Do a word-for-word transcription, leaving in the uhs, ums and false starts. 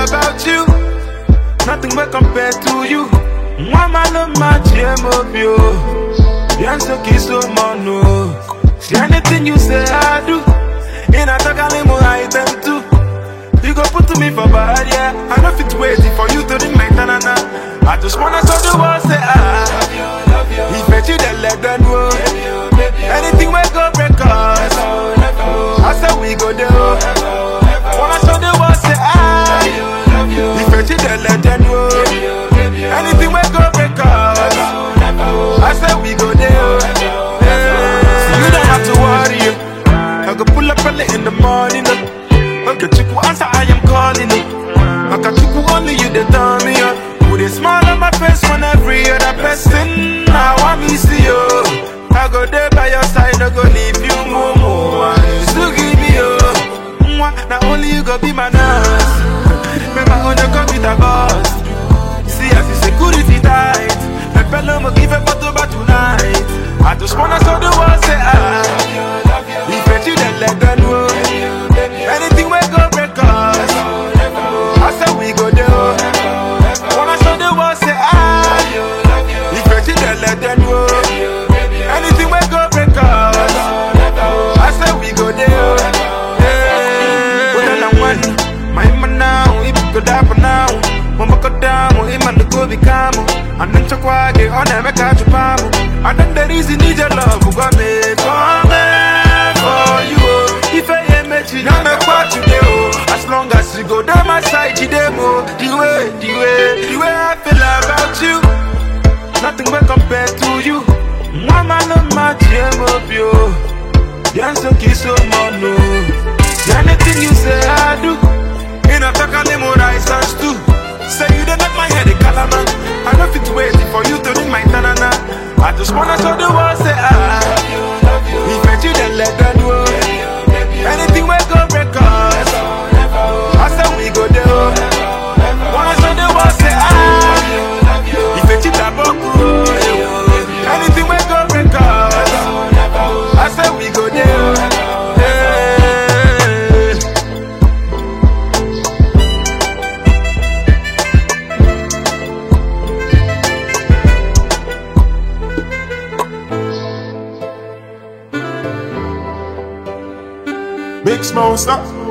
about you. Nothing will compare to you. Mama no match him up you. Yanso kiso mono. See anything you say I do. In a takalimo I them too. You go put to me for bad, yeah. I know fit waiting for you to ring my tanana. I just wanna show the world say ah. If I you then let them know. Anything we go break us. I say we go there. Wanna show the world say ah. If I you then let them know. Anything we go break us. I say we go there. So you don't have to worry. I go pull up early in the morning. Okay, Chiku answer, I am calling it. Okay, Chiku only you they tell me up. Put a smile on my face when every other person I want me see you. I go there by your side, I go leave you more more. So give me you. Now only you go be my nurse. Remember when you come with a boss. See as the security tight. My fellow will give a photo back tonight. I just wanna show the world say ah. If you then let them know. Anything we go break us. I say we go there. Wanna show the world say ah. If you then let them know. Anything we go break us. I say we go there. Well, I'm one. My man now, if you go down now. Mama go down, I'm in the go become. I'm not so quiet, on them I catch a palm. I don't the reason need your love, who got me come for you. If I am met you, now make what you do. As long as you go down my side, you demo. The way, the way, the way I feel about you. Nothing will compare to you. Mama no match him up you. Yanso kiso mono. Anything you say I do. In a takalimo license too. Say you don't make my head a calaman. I know fit waiting for you to ring my tanana. I just wanna show the world say ah. If you then let them know. Anything we go break us. I say we go there. Wanna show the world say ah. If you cheat about anything we go break us. I say we go there. Big Smoke, stop.